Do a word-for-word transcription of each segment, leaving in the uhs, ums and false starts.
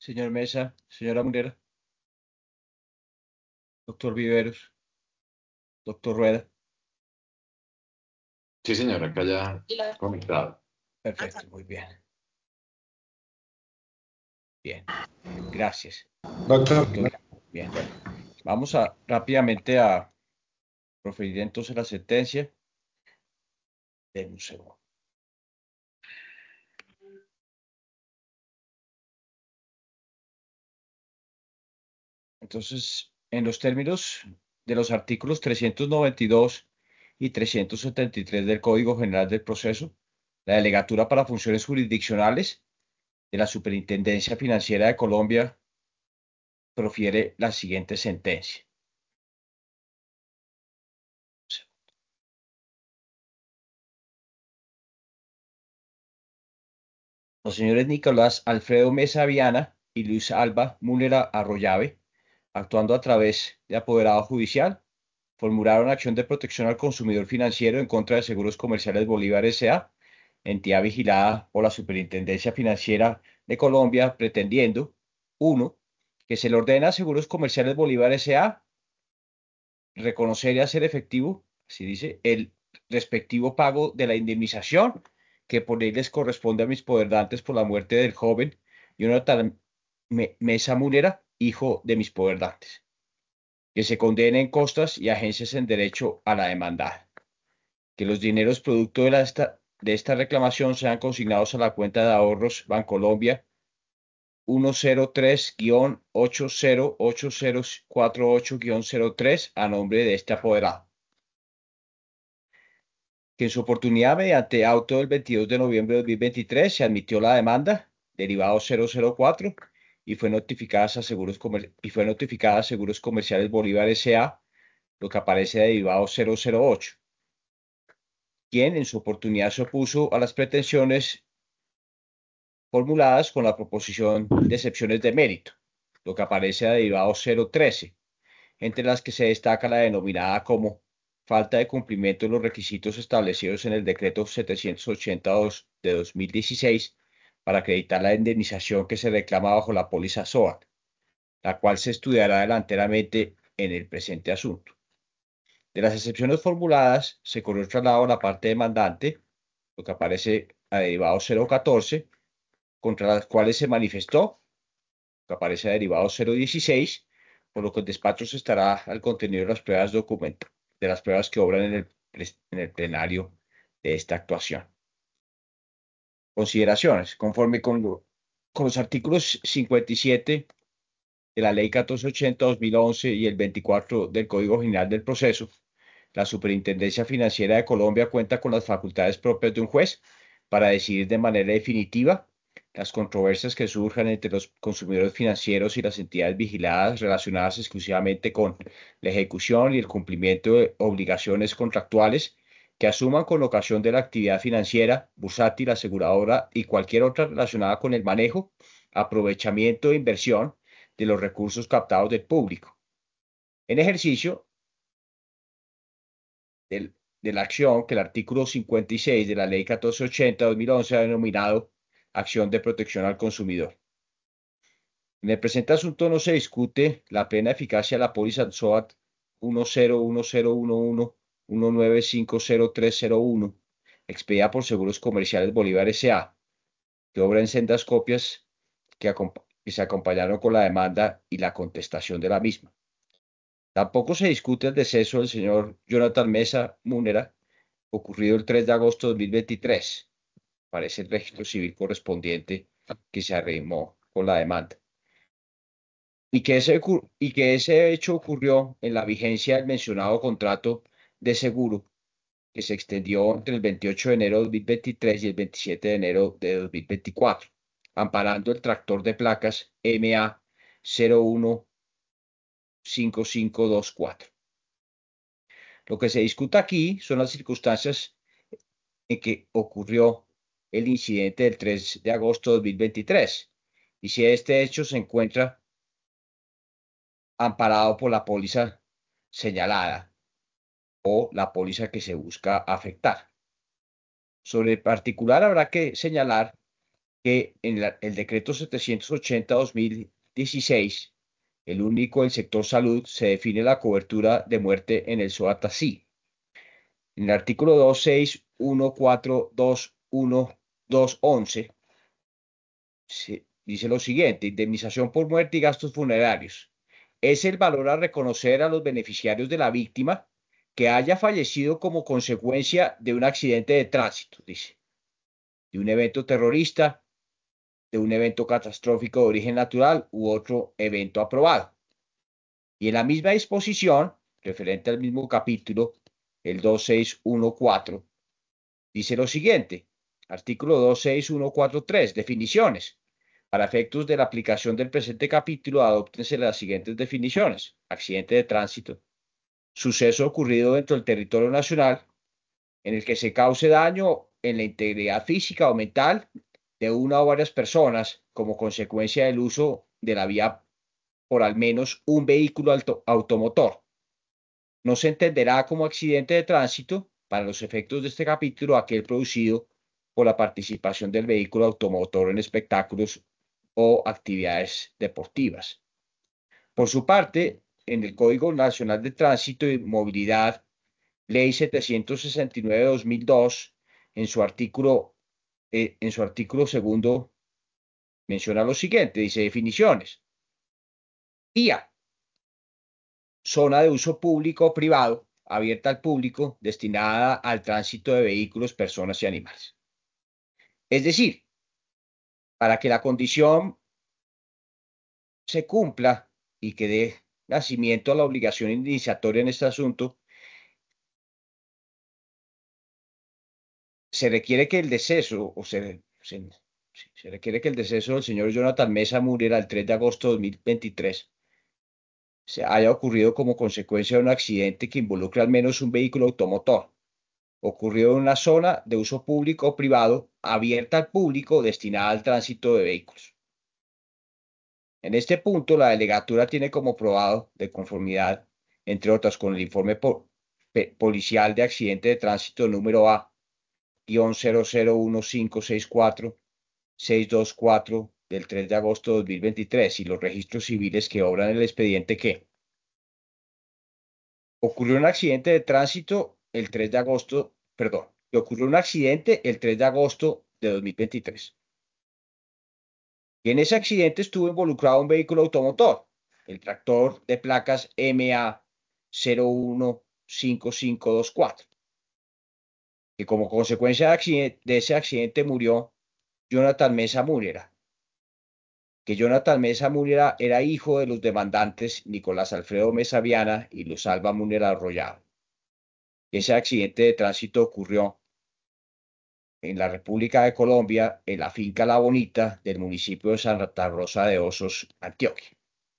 señor Mesa, señora Munera, doctor Viveros, doctor Rueda. Sí, señor, acá ya conectado. Perfecto, muy bien. Bien, gracias. Doctor, Doctor, bien. Vamos a rápidamente a proferir entonces la sentencia. Denme un segundo. Entonces, en los términos de los artículos trescientos noventa y dos y trescientos setenta y tres del Código General del Proceso, la delegatura para funciones jurisdiccionales de la Superintendencia Financiera de Colombia profiere la siguiente sentencia. Los señores Nicolás Alfredo Mesa Viana y Luis Alba Múlera Arroyave, actuando a través de apoderado judicial, formularon acción de protección al consumidor financiero en contra de Seguros Comerciales Bolívar S A, entidad vigilada por la Superintendencia Financiera de Colombia, pretendiendo, uno, que se le ordena a Seguros Comerciales Bolívar S A reconocer y hacer efectivo, así dice, el respectivo pago de la indemnización que por ley les corresponde a mis poderdantes por la muerte del joven Jonathan Mesa Munera, hijo de mis poderdantes, que se condenen costas y agencias en derecho a la demandada, que los dineros producto de, la esta, de esta reclamación sean consignados a la cuenta de ahorros Bancolombia uno cero tres guión ocho cero ocho cero cuatro ocho guión cero tres a nombre de este apoderado, que en su oportunidad, mediante auto del veintidós de noviembre de dos mil veintitrés, se admitió la demanda, derivado cero cero cuatro, y fue notificada a Seguros, Comer y fue notificada a Seguros Comerciales Bolívar S A, lo que aparece de derivado cero cero ocho, quien en su oportunidad se opuso a las pretensiones formuladas con la proposición de excepciones de mérito, lo que aparece de derivado cero trece, entre las que se destaca la denominada como falta de cumplimiento de los requisitos establecidos en el decreto setecientos ochenta y dos de dos mil dieciséis para acreditar la indemnización que se reclama bajo la póliza SOAT, la cual se estudiará delanteramente en el presente asunto. De las excepciones formuladas, se corrió traslado a la parte demandante, lo que aparece a derivado cero catorce, contra las cuales se manifestó, lo que aparece a derivado cero dieciséis, por lo que el despacho se estará al contenido de las pruebas documentadas, de las pruebas que obran en el, en el plenario de esta actuación. Consideraciones. Conforme con, lo, con los artículos cincuenta y siete de la Ley catorce ochenta dos mil once y el veinticuatro del Código General del Proceso, la Superintendencia Financiera de Colombia cuenta con las facultades propias de un juez para decidir de manera definitiva las controversias que surjan entre los consumidores financieros y las entidades vigiladas relacionadas exclusivamente con la ejecución y el cumplimiento de obligaciones contractuales que asuman con ocasión de la actividad financiera, bursátil, aseguradora y cualquier otra relacionada con el manejo, aprovechamiento e inversión de los recursos captados del público, en ejercicio del, de la acción que el artículo cincuenta y seis de la Ley catorce ochenta dos mil once ha denominado acción de protección al consumidor. En el presente asunto no se discute la plena eficacia de la póliza SOAT uno cero uno cero uno uno uno nueve cinco cero tres cero uno, expedida por Seguros Comerciales Bolívar S A, que obra en sendas copias que, que se acompañaron con la demanda y la contestación de la misma. Tampoco se discute el deceso del señor Jonathan Mesa Múnera, ocurrido el tres de agosto de dos mil veintitrés. Parece el registro civil correspondiente que se arrimó con la demanda. Y que, ese, y que ese hecho ocurrió en la vigencia del mencionado contrato de seguro que se extendió entre el veintiocho de enero de dos mil veintitrés y el veintisiete de enero de dos mil veinticuatro, amparando el tractor de placas M A cero uno cinco cinco dos cuatro. Lo que se discuta aquí son las circunstancias en que ocurrió el incidente del tres de agosto de dos mil veintitrés y si este hecho se encuentra amparado por la póliza señalada o la póliza que se busca afectar. Sobre el particular habrá que señalar que en la- el decreto setecientos ochenta dos mil dieciséis, el único del sector salud, se define la cobertura de muerte en el SOAT así. En el artículo dos seis uno cuatro dos uno dos once se dice lo siguiente: indemnización por muerte y gastos funerarios. Es el valor a reconocer a los beneficiarios de la víctima que haya fallecido como consecuencia de un accidente de tránsito, dice, de un evento terrorista, de un evento catastrófico de origen natural u otro evento aprobado. Y en la misma disposición, referente al mismo capítulo, el dos seis uno cuatro, dice lo siguiente: artículo dos seis uno cuatro tres, definiciones. Para efectos de la aplicación del presente capítulo, adóptense las siguientes definiciones: accidente de tránsito, suceso ocurrido dentro del territorio nacional en el que se cause daño en la integridad física o mental de una o varias personas como consecuencia del uso de la vía por al menos un vehículo auto automotor. No se entenderá como accidente de tránsito, para los efectos de este capítulo, aquel producido por la participación del vehículo automotor en espectáculos o actividades deportivas. Por su parte, en el Código Nacional de Tránsito y Movilidad, Ley setecientos sesenta y nueve de dos mil dos, en su artículo, eh, en su artículo segundo, menciona lo siguiente, dice: definiciones. Vía: zona de uso público o privado, abierta al público, destinada al tránsito de vehículos, personas y animales. Es decir, para que la condición se cumpla y que dé nacimiento a la obligación iniciatoria en este asunto, se requiere que el deceso, o se, se, se requiere que el deceso del señor Jonathan Mesa Muriera el tres de agosto de dos mil veintitrés se haya ocurrido como consecuencia de un accidente que involucre al menos un vehículo automotor, ocurrido en una zona de uso público o privado, abierta al público, destinada al tránsito de vehículos. En este punto, la delegatura tiene como probado de conformidad, entre otras, con el informe po policial de accidente de tránsito número A cero cero uno cinco seis cuatro seis dos cuatro del tres de agosto de dos mil veintitrés y los registros civiles que obran el expediente, que ocurrió un accidente de tránsito el tres de agosto, perdón, que ocurrió un accidente el tres de agosto de dos mil veintitrés. Y en ese accidente estuvo involucrado un vehículo automotor, el tractor de placas M A cero uno cinco cinco dos cuatro, que como consecuencia de, accidente, de ese accidente murió Jonathan Mesa Muriera, que Jonathan Mesa Muriera era hijo de los demandantes Nicolás Alfredo Mesa Viana y Luz Alba Muriera Arroyado. Ese accidente de tránsito ocurrió en la República de Colombia, en la finca La Bonita del municipio de Santa Rosa de Osos, Antioquia.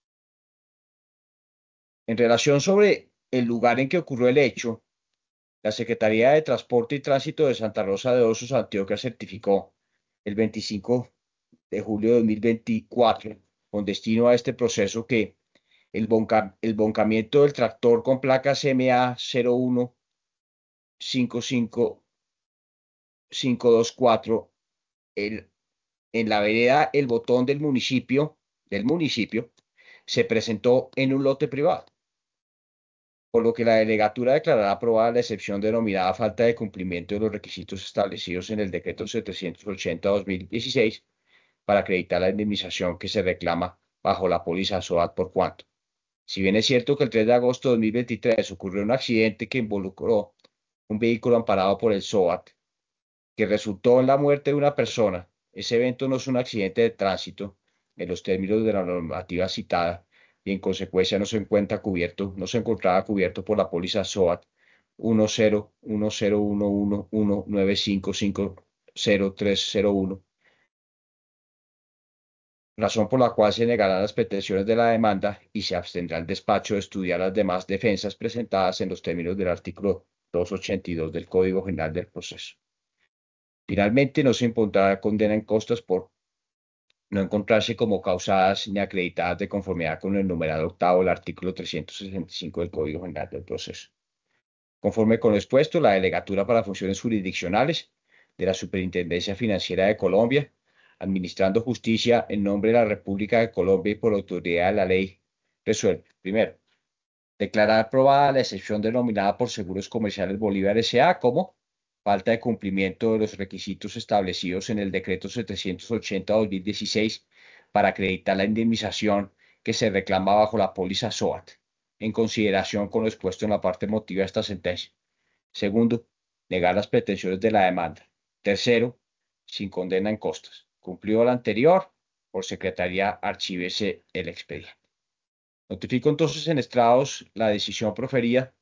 En relación sobre el lugar en que ocurrió el hecho, la Secretaría de Transporte y Tránsito de Santa Rosa de Osos, Antioquia, certificó el veinticinco de julio de dos mil veinticuatro, con destino a este proceso, que el, bonca, el boncamiento del tractor con placas M A cero uno cinco cinco cinco dos cuatro el, en la vereda El Botón del municipio, del municipio, se presentó en un lote privado, por lo que la delegatura declarará aprobada la excepción denominada falta de cumplimiento de los requisitos establecidos en el decreto setecientos ochenta dos mil dieciséis para acreditar la indemnización que se reclama bajo la póliza SOAT, por cuanto, si bien es cierto que el tres de agosto de dos mil veintitrés ocurrió un accidente que involucró un vehículo amparado por el SOAT, que resultó en la muerte de una persona, ese evento no es un accidente de tránsito en los términos de la normativa citada, y en consecuencia no se encuentra cubierto, no se encontraba cubierto por la póliza SOAT uno cero uno cero uno uno uno nueve cinco cinco cero tres cero uno, razón por la cual se negarán las pretensiones de la demanda y se abstendrá el despacho de estudiar las demás defensas presentadas en los términos del artículo doscientos ochenta y dos del Código General del Proceso. Finalmente, no se impondrá condena en costas por no encontrarse como causadas ni acreditadas de conformidad con el numeral octavo del artículo trescientos sesenta y cinco del Código General del Proceso. Conforme con lo expuesto, la Delegatura para Funciones Jurisdiccionales de la Superintendencia Financiera de Colombia administrando justicia en nombre de la República de Colombia y por autoridad de la ley, resuelve. Primero, declarar aprobada la excepción denominada por Seguros Comerciales Bolívar S A como falta de cumplimiento de los requisitos establecidos en el decreto setecientos ochenta de dos mil dieciséis para acreditar la indemnización que se reclama bajo la póliza SOAT, en consideración con lo expuesto en la parte motiva de esta sentencia. Segundo, negar las pretensiones de la demanda. Tercero, sin condena en costas. Cumplido lo anterior, por secretaría archívese el expediente. Notifico entonces en estrados la decisión proferida